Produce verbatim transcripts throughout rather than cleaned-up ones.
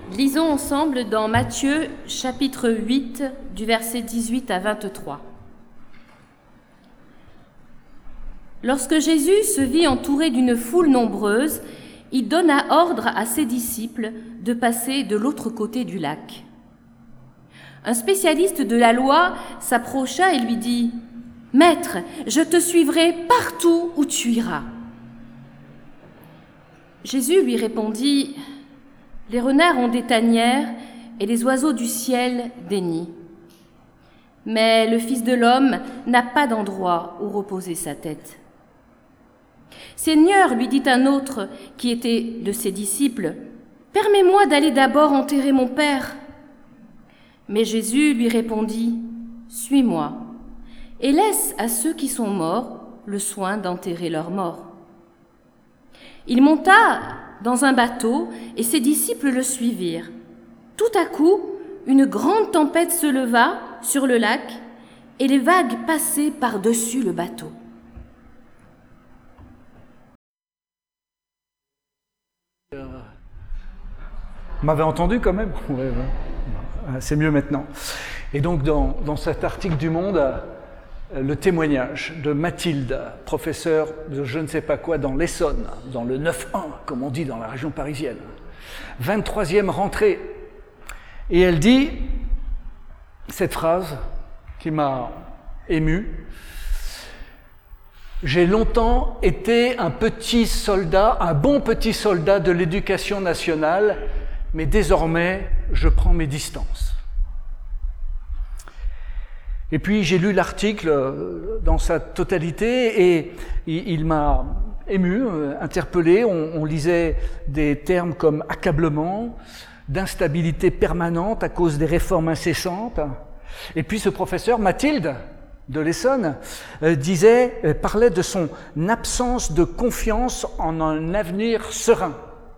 Lisons ensemble dans Matthieu, chapitre huit, du verset dix-huit à vingt-trois. Lorsque Jésus se vit entouré d'une foule nombreuse, il donna ordre à ses disciples de passer de l'autre côté du lac. Un spécialiste de la loi s'approcha et lui dit « Maître, je te suivrai partout où tu iras. » Jésus lui répondit « Les renards ont des tanières et les oiseaux du ciel des nids. Mais le Fils de l'homme n'a pas d'endroit où reposer sa tête. » « Seigneur, lui dit un autre qui était de ses disciples, « Permets-moi d'aller d'abord enterrer mon Père. » Mais Jésus lui répondit, « Suis-moi, et laisse à ceux qui sont morts le soin d'enterrer leurs morts. » Il monta dans un bateau et ses disciples le suivirent. Tout à coup, une grande tempête se leva sur le lac et les vagues passaient par-dessus le bateau. Vous m'avez entendu quand même ? Ouais, ouais. C'est mieux maintenant. Et donc dans, dans cet article du Monde, le témoignage de Mathilde, professeure de je ne sais pas quoi dans l'Essonne, dans le neuf un, comme on dit dans la région parisienne. vingt-troisième rentrée. Et elle dit cette phrase qui m'a ému. « J'ai longtemps été un petit soldat, un bon petit soldat de l'éducation nationale, mais désormais, je prends mes distances. » Et puis, j'ai lu l'article dans sa totalité et il m'a ému, interpellé. On, on lisait des termes comme « accablement », « d'instabilité permanente à cause des réformes incessantes ». Et puis, ce professeur, Mathilde, de l'Essonne, euh, disait, euh, parlait de son absence de confiance en un avenir serein.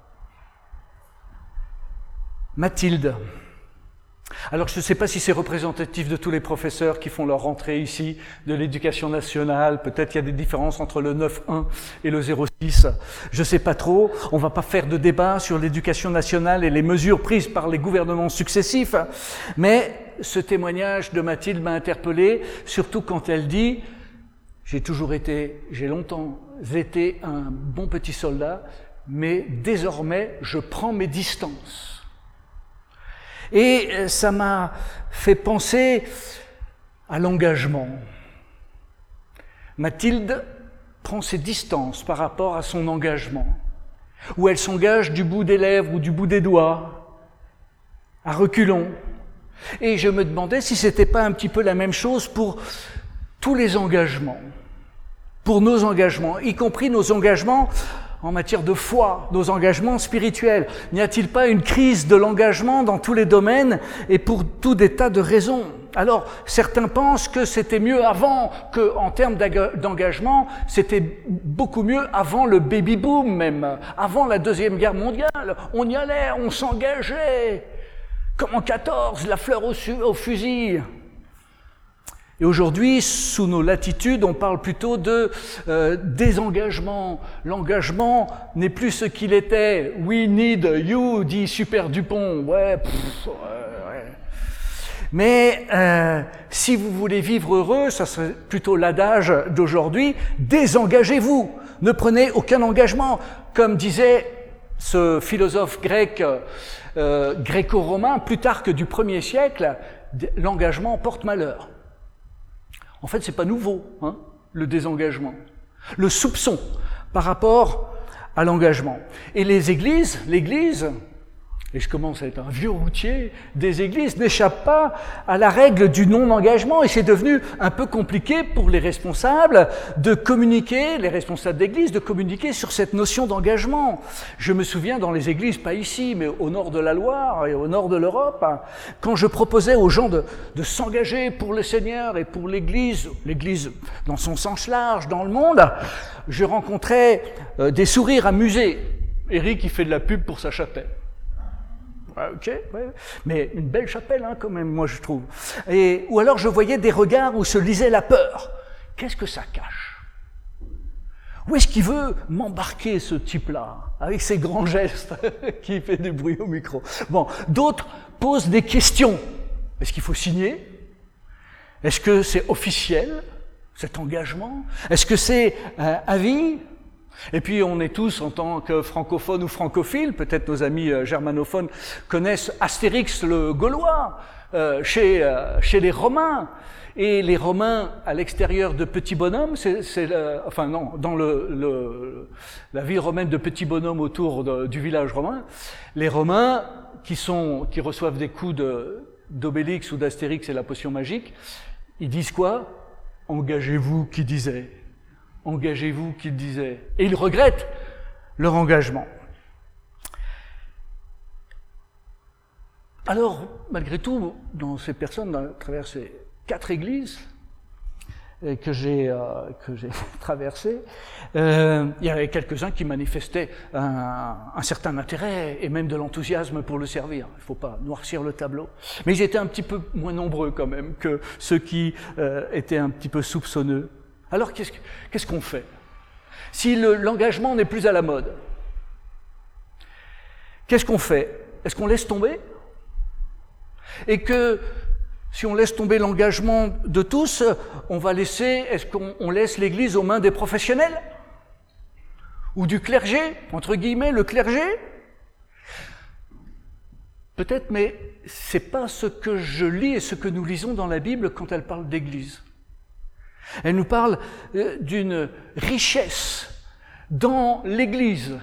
Mathilde. Alors je ne sais pas si c'est représentatif de tous les professeurs qui font leur rentrée ici de l'éducation nationale, peut-être qu'il y a des différences entre le neuf un et le zéro six, je ne sais pas trop, on ne va pas faire de débat sur l'éducation nationale et les mesures prises par les gouvernements successifs, mais ce témoignage de Mathilde m'a interpellé, surtout quand elle dit « J'ai toujours été, j'ai longtemps été un bon petit soldat, mais désormais je prends mes distances. » Et ça m'a fait penser à l'engagement. Mathilde prend ses distances par rapport à son engagement, où elle s'engage du bout des lèvres ou du bout des doigts, à reculons. Et je me demandais si c'était pas un petit peu la même chose pour tous les engagements, pour nos engagements, y compris nos engagements en matière de foi, nos engagements spirituels. N'y a-t-il pas une crise de l'engagement dans tous les domaines et pour tout des tas de raisons ? Alors, certains pensent que c'était mieux avant, qu'en termes d'engagement, c'était beaucoup mieux avant le baby-boom même, avant la Deuxième Guerre mondiale. On y allait, on s'engageait, comme en quatorze, la fleur au, au fusil. Et aujourd'hui, sous nos latitudes, on parle plutôt de euh, désengagement. L'engagement n'est plus ce qu'il était. We need you, dit Super Dupont. Ouais, pff, ouais, ouais. Mais euh, si vous voulez vivre heureux, ça serait plutôt l'adage d'aujourd'hui, désengagez-vous. Ne prenez aucun engagement. Comme disait ce philosophe grec, euh, gréco-romain, Plutarque du premier siècle, l'engagement porte malheur. En fait, c'est pas nouveau, hein, le désengagement, le soupçon par rapport à l'engagement. Et les églises, l'Église, et je commence à être un vieux routier, des églises n'échappent pas à la règle du non-engagement et c'est devenu un peu compliqué pour les responsables de communiquer, les responsables d'église, de communiquer sur cette notion d'engagement. Je me souviens dans les églises, pas ici, mais au nord de la Loire et au nord de l'Europe, quand je proposais aux gens de, de s'engager pour le Seigneur et pour l'église, l'église dans son sens large, dans le monde, je rencontrais euh, des sourires amusés. Eric, il fait de la pub pour sa chapelle. Ok, ouais. Mais une belle chapelle hein, quand même, moi je trouve. Et, ou alors je voyais des regards où se lisait la peur. Qu'est-ce que ça cache ? Où est-ce qu'il veut m'embarquer, ce type-là, avec ses grands gestes, qui fait du bruit au micro? Bon, d'autres posent des questions. Est-ce qu'il faut signer? Est-ce que c'est officiel, cet engagement? Est-ce que c'est euh, à vie? Et puis on est tous, en tant que francophones ou francophiles, peut-être nos amis euh, germanophones connaissent Astérix le Gaulois, euh, chez, euh, chez les Romains. Et les Romains, à l'extérieur de Petit Bonhomme, c'est, c'est le, enfin non, dans le, le, la ville romaine de Petit Bonhomme autour de, du village romain, les Romains qui, sont, qui reçoivent des coups de, d'Obélix ou d'Astérix et la potion magique, ils disent quoi? Engagez-vous, qui disait. Engagez-vous, qui disait. Et ils regrettent leur engagement. Alors, malgré tout, dans ces personnes, à travers ces quatre églises que j'ai, euh, que j'ai traversées, euh, il y avait quelques-uns qui manifestaient un, un certain intérêt et même de l'enthousiasme pour le servir. Il ne faut pas noircir le tableau. Mais ils étaient un petit peu moins nombreux quand même que ceux qui euh, étaient un petit peu soupçonneux. Alors qu'est-ce, qu'est-ce qu'on fait? Si le, l'engagement n'est plus à la mode, qu'est-ce qu'on fait? Est-ce qu'on laisse tomber? Et que si on laisse tomber l'engagement de tous, on va laisser, est-ce qu'on on laisse l'Église aux mains des professionnels? Ou du clergé, entre guillemets, le clergé? Peut-être, mais c'est pas ce que je lis et ce que nous lisons dans la Bible quand elle parle d'Église. Elle nous parle d'une richesse dans l'Église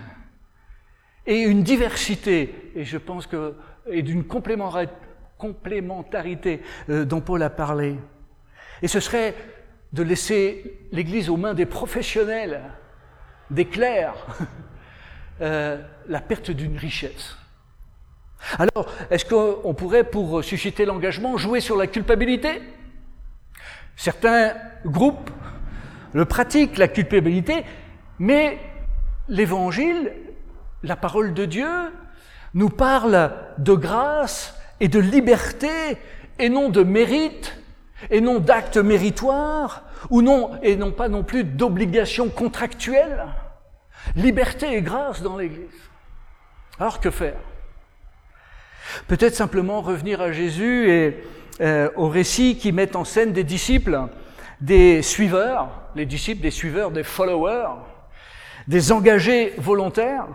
et une diversité, et je pense que, et d'une complémentarité, complémentarité euh, dont Paul a parlé. Et ce serait de laisser l'Église aux mains des professionnels, des clercs, euh, la perte d'une richesse. Alors, est-ce qu'on pourrait, pour susciter l'engagement, jouer sur la culpabilité? Certains groupes le pratiquent, la culpabilité, mais l'Évangile, la parole de Dieu, nous parle de grâce et de liberté, et non de mérite, et non d'actes méritoires, ou non, et non pas non plus d'obligations contractuelles. Liberté et grâce dans l'Église. Alors que faire? Peut-être simplement revenir à Jésus et euh, au récit qui met en scène des disciples, des suiveurs, les disciples, des suiveurs, des followers, des engagés volontaires.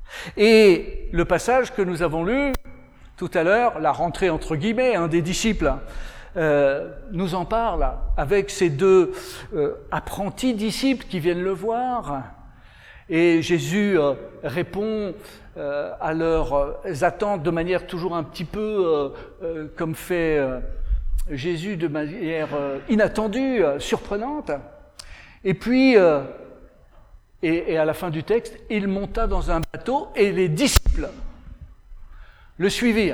Et le passage que nous avons lu tout à l'heure, la rentrée entre guillemets, un des disciples, euh, nous en parle avec ces deux euh, apprentis disciples qui viennent le voir. Et Jésus euh, répond euh, à leurs euh, attentes de manière toujours un petit peu euh, euh, comme fait euh, Jésus, de manière euh, inattendue, euh, surprenante. Et puis, euh, et, et à la fin du texte, il monta dans un bateau et les disciples le suivirent.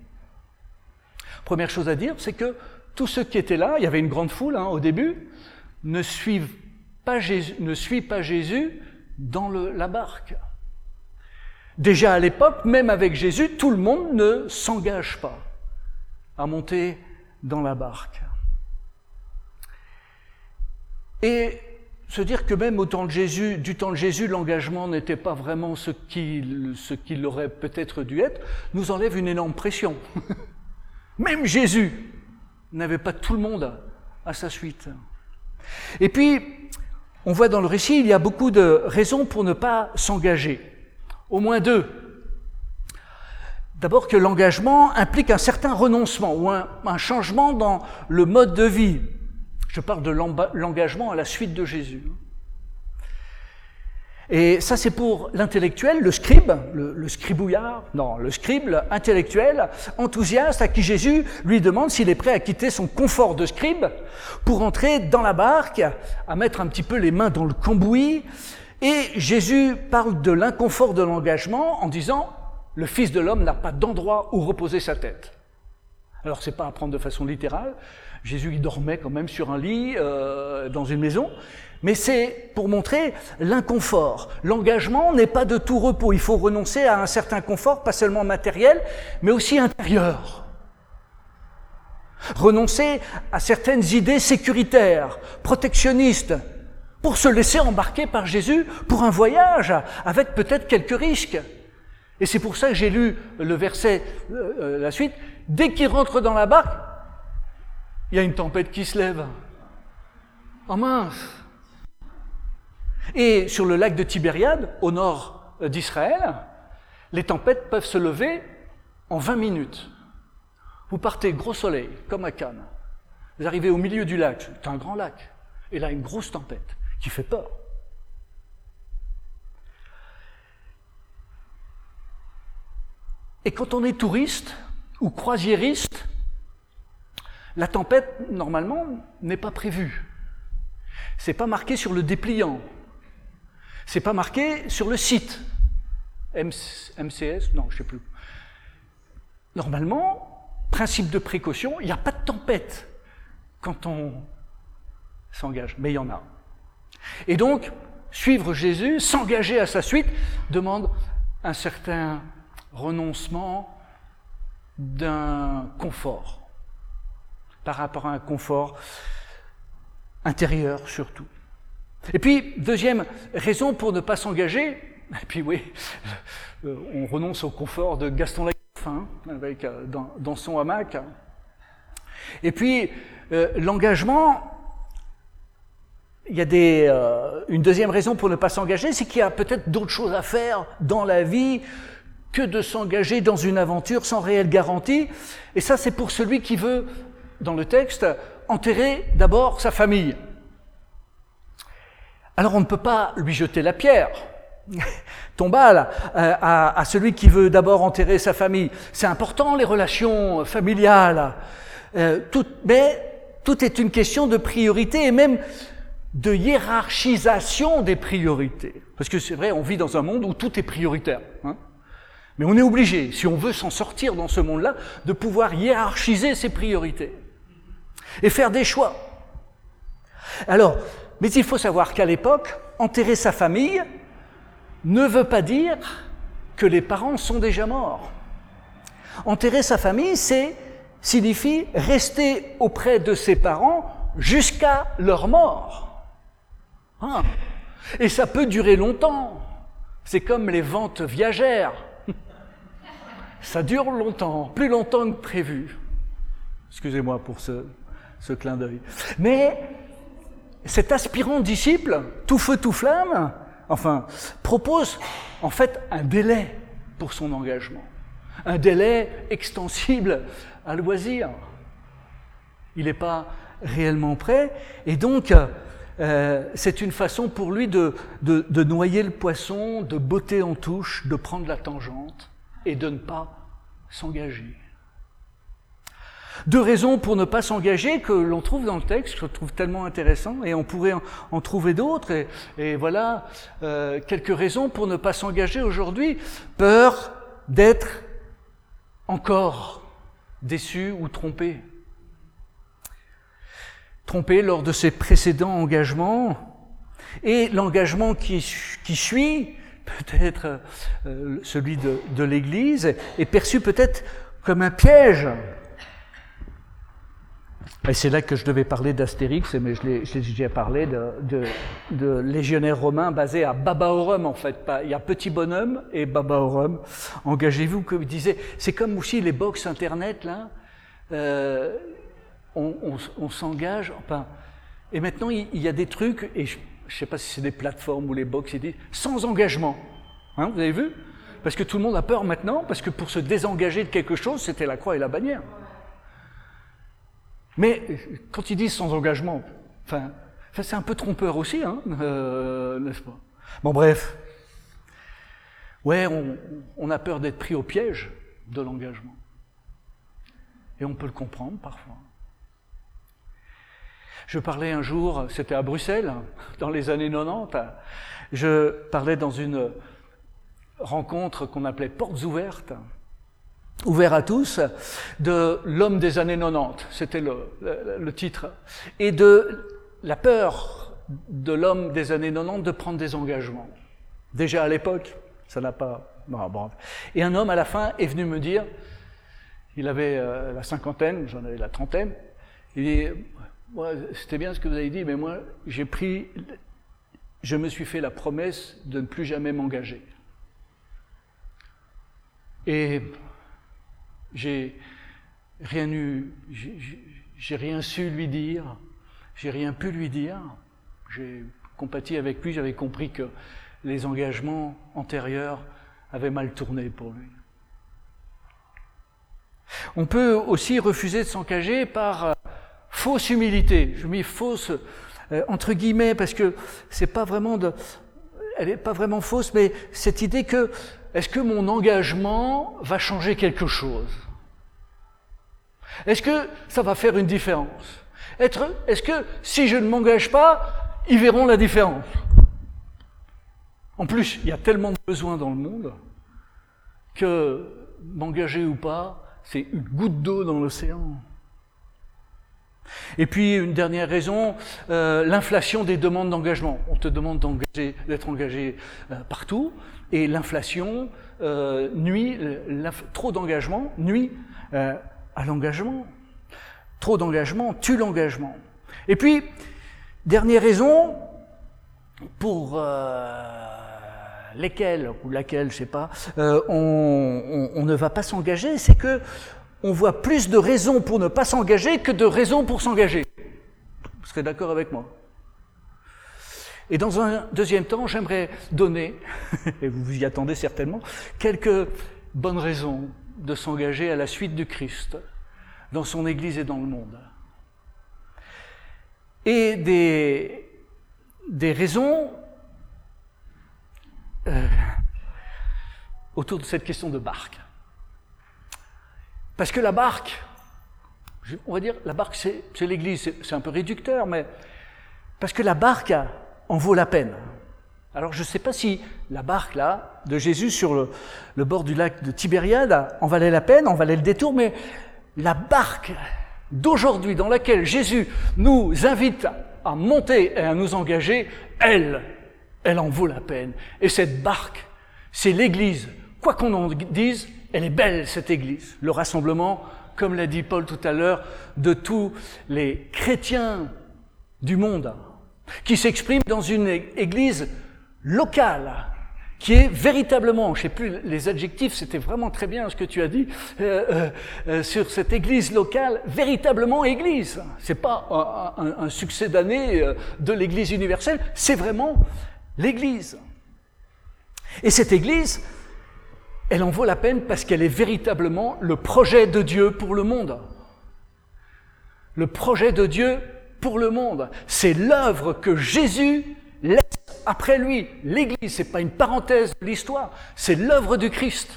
Première chose à dire, c'est que tous ceux qui étaient là, il y avait une grande foule hein, au début, ne suivent pas Jésus, ne suivent pas Jésus dans le, la barque. Déjà à l'époque, même avec Jésus, tout le monde ne s'engage pas à monter dans la barque. Et se dire que même au temps de Jésus, du temps de Jésus, l'engagement n'était pas vraiment ce qu'il, ce qu'il aurait peut-être dû être, nous enlève une énorme pression. Même Jésus n'avait pas tout le monde à sa suite. Et puis, on voit dans le récit, il y a beaucoup de raisons pour ne pas s'engager. Au moins deux. D'abord que l'engagement implique un certain renoncement ou un, un changement dans le mode de vie. Je parle de l'engagement à la suite de Jésus. Et ça, c'est pour l'intellectuel, le scribe, le, le scribouillard, non, le scribe intellectuel, enthousiaste, à qui Jésus lui demande s'il est prêt à quitter son confort de scribe pour entrer dans la barque, à mettre un petit peu les mains dans le cambouis. Et Jésus parle de l'inconfort de l'engagement en disant « Le Fils de l'homme n'a pas d'endroit où reposer sa tête ». Alors, c'est pas à prendre de façon littérale. Jésus, il dormait quand même sur un lit, euh, dans une maison. Mais c'est pour montrer l'inconfort. L'engagement n'est pas de tout repos. Il faut renoncer à un certain confort, pas seulement matériel, mais aussi intérieur. Renoncer à certaines idées sécuritaires, protectionnistes, pour se laisser embarquer par Jésus pour un voyage avec peut-être quelques risques. Et c'est pour ça que j'ai lu le verset, euh, la suite. Dès qu'il rentre dans la barque, il y a une tempête qui se lève. Oh mince! Et sur le lac de Tibériade, au nord d'Israël, les tempêtes peuvent se lever en vingt minutes. Vous partez gros soleil, comme à Cannes. Vous arrivez au milieu du lac, c'est un grand lac, et là une grosse tempête qui fait peur. Et quand on est touriste ou croisiériste, la tempête, normalement, n'est pas prévue. C'est pas marqué sur le dépliant. C'est pas marqué sur le site. M C S, non, je sais plus. Normalement, principe de précaution, il n'y a pas de tempête quand on s'engage, mais il y en a. Et donc, suivre Jésus, s'engager à sa suite, demande un certain renoncement d'un confort, par rapport à un confort intérieur surtout. Et puis, deuxième raison pour ne pas s'engager, et puis oui, on renonce au confort de Gaston Lagaffe, hein, avec, dans, dans son hamac. Et puis, euh, l'engagement, il y a des, euh, une deuxième raison pour ne pas s'engager, c'est qu'il y a peut-être d'autres choses à faire dans la vie que de s'engager dans une aventure sans réelle garantie. Et ça, c'est pour celui qui veut, dans le texte, enterrer d'abord sa famille. Alors on ne peut pas lui jeter la pierre, tombale, euh, à, à celui qui veut d'abord enterrer sa famille. C'est important, les relations familiales, euh, tout, mais tout est une question de priorité et même de hiérarchisation des priorités. Parce que c'est vrai, on vit dans un monde où tout est prioritaire, hein. Mais on est obligé, si on veut s'en sortir dans ce monde-là, de pouvoir hiérarchiser ses priorités et faire des choix. Alors, mais il faut savoir qu'à l'époque, enterrer sa famille ne veut pas dire que les parents sont déjà morts. Enterrer sa famille, c'est, signifie rester auprès de ses parents jusqu'à leur mort. Ah. Et ça peut durer longtemps. C'est comme les ventes viagères. Ça dure longtemps, plus longtemps que prévu. Excusez-moi pour ce, ce clin d'œil. Mais cet aspirant disciple, tout feu, tout flamme, enfin, propose en fait un délai pour son engagement. Un délai extensible à loisir. Il n'est pas réellement prêt, et donc euh, c'est une façon pour lui de, de, de noyer le poisson, de botter en touche, de prendre la tangente, et de ne pas s'engager. Deux raisons pour ne pas s'engager que l'on trouve dans le texte, que je trouve tellement intéressant, et on pourrait en, en trouver d'autres, et, et voilà euh, quelques raisons pour ne pas s'engager aujourd'hui. Peur d'être encore déçu ou trompé. Trompé lors de ses précédents engagements, et l'engagement qui, qui suit, peut-être euh, celui de, de l'Église, est perçu peut-être comme un piège. Et c'est là que je devais parler d'Astérix, mais je l'ai, je l'ai déjà parlé de, de, de légionnaires romains basés à Babaorum, en fait. Il y a Petit Bonhomme et Babaorum. Engagez-vous, comme je disais. C'est comme aussi les box Internet, là. Euh, on, on, on s'engage, enfin... Et maintenant, il, il y a des trucs, et je ne sais pas si c'est des plateformes ou les box, ils disent sans engagement. Hein, vous avez vu? Parce que tout le monde a peur maintenant, parce que pour se désengager de quelque chose, c'était la croix et la bannière. Mais quand ils disent sans engagement, enfin, c'est un peu trompeur aussi, hein, euh, n'est-ce pas? Bon, bref. Ouais, on, on a peur d'être pris au piège de l'engagement. Et on peut le comprendre parfois. Je parlais un jour, c'était à Bruxelles, dans les années quatre-vingt-dix, je parlais dans une rencontre qu'on appelait Portes ouvertes, ouvert à tous, de l'homme des années quatre-vingt-dix, c'était le, le, le titre, et de la peur de l'homme des années quatre-vingt-dix de prendre des engagements. Déjà à l'époque, ça n'a pas... Bon, bon. Et un homme à la fin est venu me dire, il avait euh, la cinquantaine, j'en avais la trentaine, il dit, moi, c'était bien ce que vous avez dit, mais moi j'ai pris je me suis fait la promesse de ne plus jamais m'engager. Et j'ai rien eu, j'ai, j'ai rien su lui dire, j'ai rien pu lui dire. J'ai compati avec lui, j'avais compris que les engagements antérieurs avaient mal tourné pour lui. On peut aussi refuser de s'engager par euh, fausse humilité. Je mets fausse euh, entre guillemets parce que c'est pas vraiment de, elle n'est pas vraiment fausse, mais cette idée que est-ce que mon engagement va changer quelque chose? Est-ce que ça va faire une différence? Être, est-ce que si je ne m'engage pas, ils verront la différence? En plus, il y a tellement de besoins dans le monde que m'engager ou pas, c'est une goutte d'eau dans l'océan. Et puis, une dernière raison, euh, l'inflation des demandes d'engagement. On te demande d'engager, d'être engagé euh, partout, et l'inflation euh, nuit, trop d'engagement nuit euh, à l'engagement. Trop d'engagement tue l'engagement. Et puis, dernière raison, pour euh, lesquelles, ou laquelle, je sais pas, euh, on, on, on ne va pas s'engager, c'est que on voit plus de raisons pour ne pas s'engager que de raisons pour s'engager. Vous serez d'accord avec moi? Et dans un deuxième temps, j'aimerais donner, et vous vous y attendez certainement, quelques bonnes raisons de s'engager à la suite du Christ, dans son Église et dans le monde. Et des, des raisons euh, autour de cette question de barque. Parce que la barque, on va dire, la barque c'est, c'est l'Église, c'est, c'est un peu réducteur, mais parce que la barque en vaut la peine. Alors je ne sais pas si la barque là, de Jésus sur le, le bord du lac de Tibériade en valait la peine, en valait le détour, mais la barque d'aujourd'hui dans laquelle Jésus nous invite à monter et à nous engager, elle, elle en vaut la peine. Et cette barque, c'est l'Église. Quoi qu'on en dise, elle est belle, cette Église. Le rassemblement, comme l'a dit Paul tout à l'heure, de tous les chrétiens du monde, qui s'expriment dans une Église locale, qui est véritablement, je ne sais plus les adjectifs, c'était vraiment très bien ce que tu as dit, euh, euh, sur cette Église locale, véritablement Église. C'est pas un, un, un succédané de l'Église universelle, c'est vraiment l'Église. Et cette Église, elle en vaut la peine parce qu'elle est véritablement le projet de Dieu pour le monde. Le projet de Dieu pour le monde. C'est l'œuvre que Jésus laisse après lui. L'Église, c'est pas une parenthèse de l'histoire, c'est l'œuvre du Christ.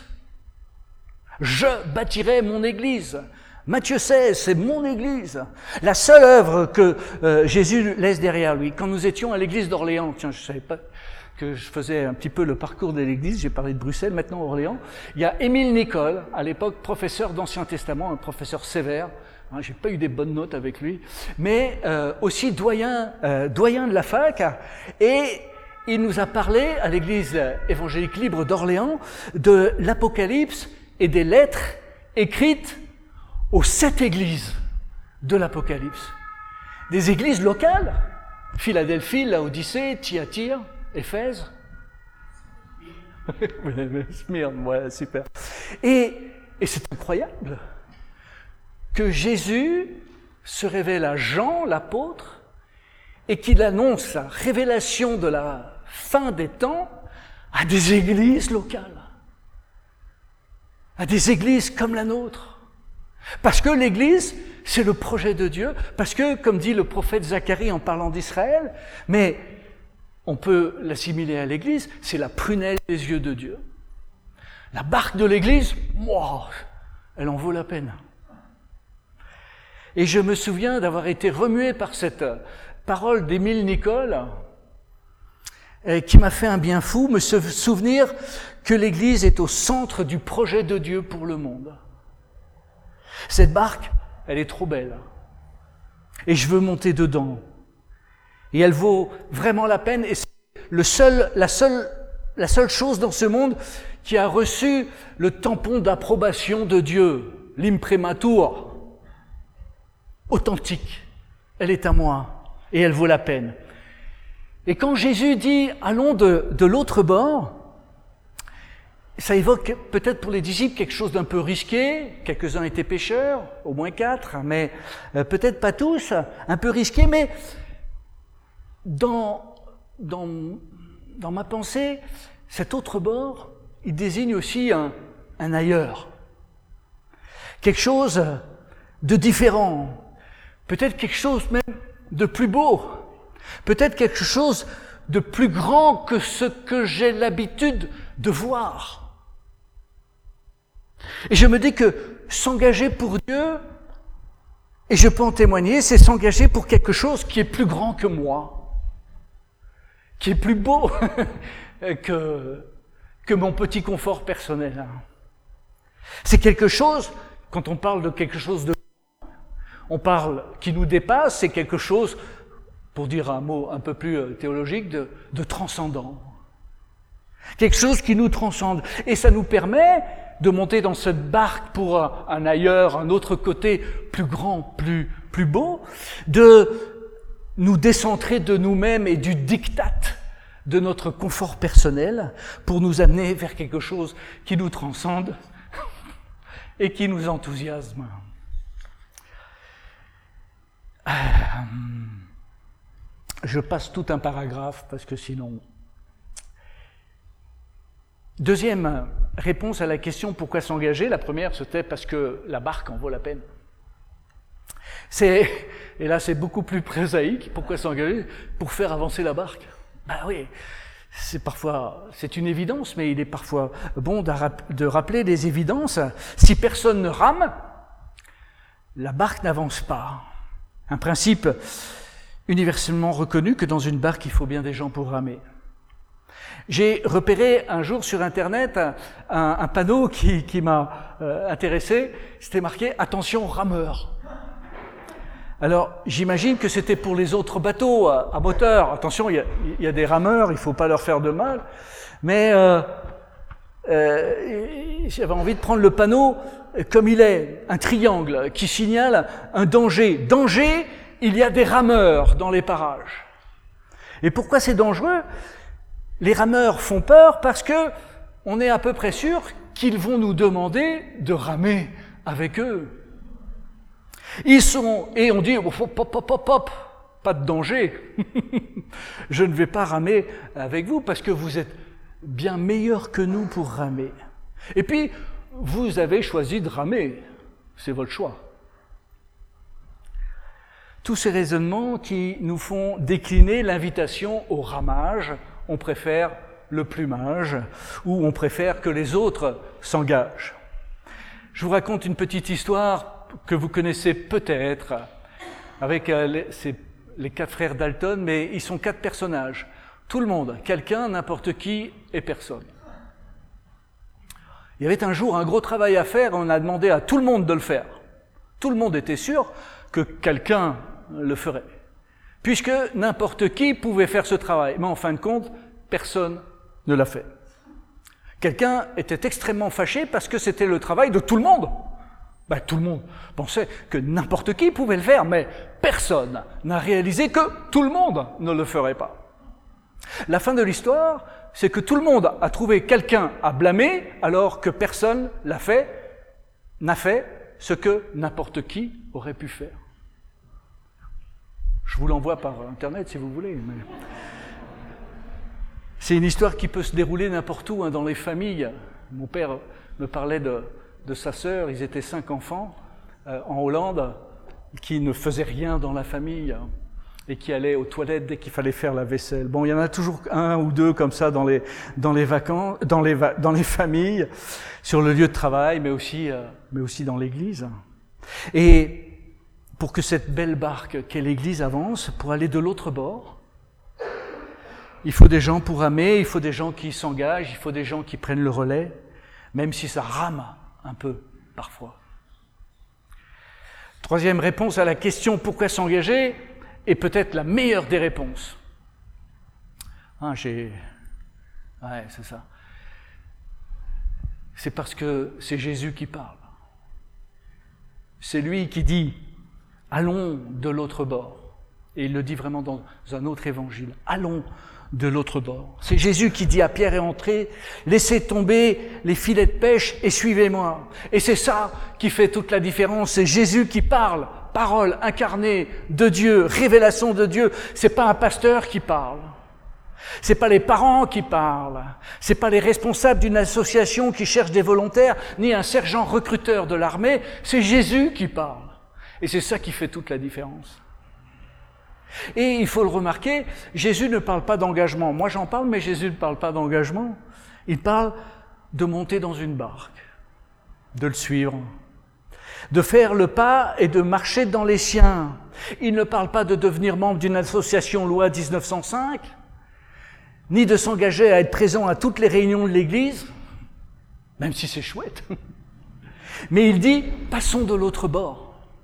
Je bâtirai mon Église. Matthieu seize, c'est mon Église. La seule œuvre que euh, Jésus laisse derrière lui. Quand nous étions à l'Église d'Orléans, tiens, je savais pas que je faisais un petit peu le parcours de l'Église, j'ai parlé de Bruxelles, maintenant Orléans, il y a Émile Nicole, à l'époque professeur d'Ancien Testament, un professeur sévère, hein, j'ai pas eu des bonnes notes avec lui, mais euh, aussi doyen, euh, doyen de la fac, et il nous a parlé à l'Église évangélique libre d'Orléans de l'Apocalypse et des lettres écrites aux sept églises de l'Apocalypse. Des églises locales, Philadelphie, Laodicée, Thyatire, Éphèse. Smyrne, ouais, super. Et, et c'est incroyable que Jésus se révèle à Jean, l'apôtre, et qu'il annonce la révélation de la fin des temps à des églises locales, à des églises comme la nôtre. Parce que l'Église, c'est le projet de Dieu, parce que, comme dit le prophète Zacharie en parlant d'Israël, mais on peut l'assimiler à l'Église, c'est la prunelle des yeux de Dieu. La barque de l'Église, wow, elle en vaut la peine. Et je me souviens d'avoir été remué par cette parole d'Émile Nicole, qui m'a fait un bien fou, me souvenir que l'Église est au centre du projet de Dieu pour le monde. Cette barque, elle est trop belle. Et je veux monter dedans. Et elle vaut vraiment la peine. Et c'est le seul, la, seule, la seule chose dans ce monde qui a reçu le tampon d'approbation de Dieu, l'imprimatur, authentique. Elle est à moi et elle vaut la peine. Et quand Jésus dit « allons de, de l'autre bord », ça évoque peut-être pour les disciples quelque chose d'un peu risqué. Quelques-uns étaient pêcheurs, au moins quatre, mais euh, peut-être pas tous, un peu risqué. Mais dans, dans, dans ma pensée, cet autre bord, il désigne aussi un, un ailleurs. Quelque chose de différent. Peut-être quelque chose même de plus beau. Peut-être quelque chose de plus grand que ce que j'ai l'habitude de voir. Et je me dis que s'engager pour Dieu, et je peux en témoigner, c'est s'engager pour quelque chose qui est plus grand que moi, qui est plus beau que, que mon petit confort personnel. C'est quelque chose, quand on parle de quelque chose de on parle qui nous dépasse, c'est quelque chose, pour dire un mot un peu plus théologique, de, de transcendant. Quelque chose qui nous transcende. Et ça nous permet de monter dans cette barque pour un, un ailleurs, un autre côté plus grand, plus, plus beau, de nous décentrer de nous-mêmes et du diktat de notre confort personnel pour nous amener vers quelque chose qui nous transcende et qui nous enthousiasme. Je passe tout un paragraphe parce que sinon... Deuxième réponse à la question pourquoi s'engager, la première c'était parce que la barque en vaut la peine. C'est, et là c'est beaucoup plus prosaïque, pourquoi s'engager? Pour faire avancer la barque. Ben oui, c'est parfois, c'est une évidence, mais il est parfois bon de rappeler des évidences. Si personne ne rame, la barque n'avance pas. Un principe universellement reconnu que dans une barque il faut bien des gens pour ramer. J'ai repéré un jour sur Internet un, un, un panneau qui, qui m'a euh, intéressé. C'était marqué « Attention rameurs ». Alors, j'imagine que c'était pour les autres bateaux à, à moteur. Attention, il y, a, il y a des rameurs, il ne faut pas leur faire de mal. Mais euh, euh, j'avais envie de prendre le panneau comme il est, un triangle qui signale un danger. Danger, il y a des rameurs dans les parages. Et pourquoi c'est dangereux ? Les rameurs font peur parce que on est à peu près sûr qu'ils vont nous demander de ramer avec eux. Ils sont, et on dit, hop, hop, hop, hop, hop, pas de danger. Je ne vais pas ramer avec vous parce que vous êtes bien meilleurs que nous pour ramer. Et puis, vous avez choisi de ramer. C'est votre choix. Tous ces raisonnements qui nous font décliner l'invitation au ramage, on préfère le plumage, ou on préfère que les autres s'engagent. Je vous raconte une petite histoire que vous connaissez peut-être, avec les, c'est les quatre frères Dalton, mais ils sont quatre personnages. Tout le monde, quelqu'un, n'importe qui et personne. Il y avait un jour un gros travail à faire, on a demandé à tout le monde de le faire. Tout le monde était sûr que quelqu'un le ferait. Puisque n'importe qui pouvait faire ce travail. Mais en fin de compte, personne ne l'a fait. Quelqu'un était extrêmement fâché parce que c'était le travail de tout le monde. Ben, tout le monde pensait que n'importe qui pouvait le faire, mais personne n'a réalisé que tout le monde ne le ferait pas. La fin de l'histoire, c'est que tout le monde a trouvé quelqu'un à blâmer alors que personne l'a fait, n'a fait ce que n'importe qui aurait pu faire. Je vous l'envoie par Internet si vous voulez. Mais... C'est une histoire qui peut se dérouler n'importe où, hein, dans les familles. Mon père me parlait de, de sa sœur, ils étaient cinq enfants euh, en Hollande, qui ne faisaient rien dans la famille hein, et qui allaient aux toilettes dès qu'il fallait faire la vaisselle. Bon, il y en a toujours un ou deux comme ça dans les, dans les vacances, dans les, va- dans les familles, sur le lieu de travail, mais aussi, euh, mais aussi dans l'église. Et pour que cette belle barque qu'est l'Église avance, pour aller de l'autre bord, il faut des gens pour ramer, il faut des gens qui s'engagent, il faut des gens qui prennent le relais, même si ça rame un peu parfois. Troisième réponse à la question « Pourquoi s'engager ?» est peut-être la meilleure des réponses. Hein, j'ai... Ouais, c'est ça. C'est parce que c'est Jésus qui parle. C'est lui qui dit « Allons de l'autre bord ». Et il le dit vraiment dans un autre évangile. Allons de l'autre bord. C'est Jésus qui dit à Pierre et André, laissez tomber les filets de pêche et suivez-moi. Et c'est ça qui fait toute la différence. C'est Jésus qui parle, parole incarnée de Dieu, révélation de Dieu. C'est pas un pasteur qui parle. C'est pas les parents qui parlent. C'est pas les responsables d'une association qui cherche des volontaires, ni un sergent recruteur de l'armée. C'est Jésus qui parle. Et c'est ça qui fait toute la différence. Et il faut le remarquer, Jésus ne parle pas d'engagement. Moi j'en parle, mais Jésus ne parle pas d'engagement. Il parle de monter dans une barque, de le suivre, de faire le pas et de marcher dans les siens. Il ne parle pas de devenir membre d'une association loi dix-neuf cent cinq, ni de s'engager à être présent à toutes les réunions de l'Église, même si c'est chouette. Mais il dit, passons de l'autre bord.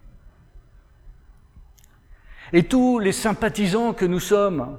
Et tous les sympathisants que nous sommes,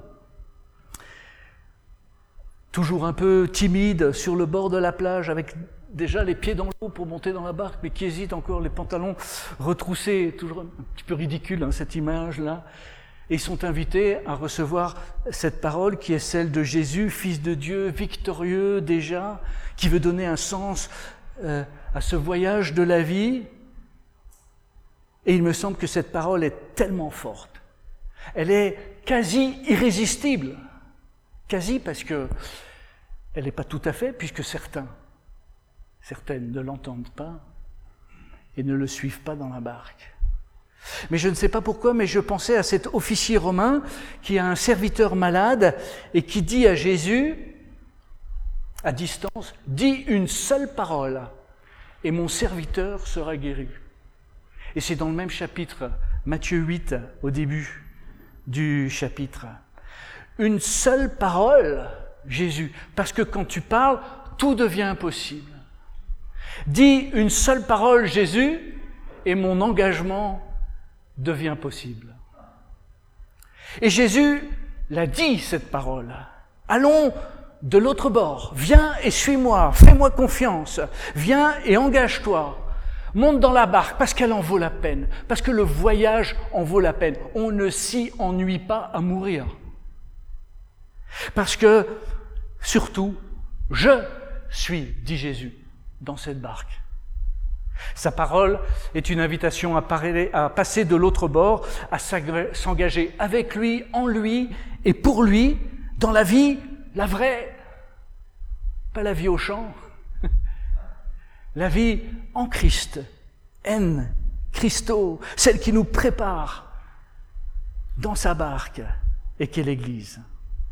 toujours un peu timides sur le bord de la plage, avec déjà les pieds dans l'eau pour monter dans la barque, mais qui hésitent encore, les pantalons retroussés, toujours un petit peu ridicule, hein, cette image-là, et ils sont invités à recevoir cette parole qui est celle de Jésus, Fils de Dieu, victorieux déjà, qui veut donner un sens euh, à ce voyage de la vie. Et il me semble que cette parole est tellement forte. Elle est quasi irrésistible. Quasi parce que elle n'est pas tout à fait, puisque certains, certaines ne l'entendent pas et ne le suivent pas dans la barque. Mais je ne sais pas pourquoi, mais je pensais à cet officier romain qui a un serviteur malade et qui dit à Jésus, à distance, « Dis une seule parole et mon serviteur sera guéri. » Et c'est dans le même chapitre, Matthieu huit, au début du chapitre. Une seule parole, Jésus, parce que quand tu parles, tout devient possible. Dis une seule parole, Jésus, et mon engagement devient possible. Et Jésus l'a dit, cette parole. Allons de l'autre bord, viens et suis-moi, fais-moi confiance, viens et engage-toi. Monte dans la barque parce qu'elle en vaut la peine, parce que le voyage en vaut la peine. On ne s'y ennuie pas à mourir. Parce que, surtout, je suis, dit Jésus, dans cette barque. Sa parole est une invitation à, parler, à passer de l'autre bord, à s'engager avec lui, en lui et pour lui, dans la vie, la vraie, pas la vie au champ. La vie en Christ, en Christo, celle qui nous prépare dans sa barque et qui est l'Église.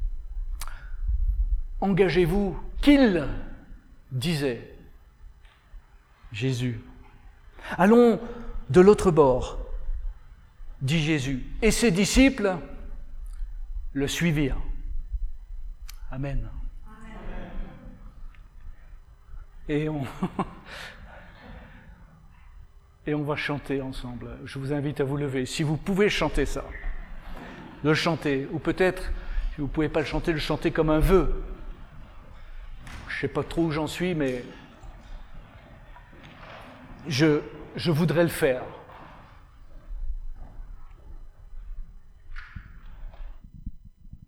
Engagez-vous, qu'il disait Jésus. Allons de l'autre bord, dit Jésus. Et ses disciples le suivirent. Amen. Et on, et on va chanter ensemble. Je vous invite à vous lever. Si vous pouvez chanter ça, le chanter. Ou peut-être, si vous ne pouvez pas le chanter, le chanter comme un vœu. Je ne sais pas trop où j'en suis, mais je, je voudrais le faire.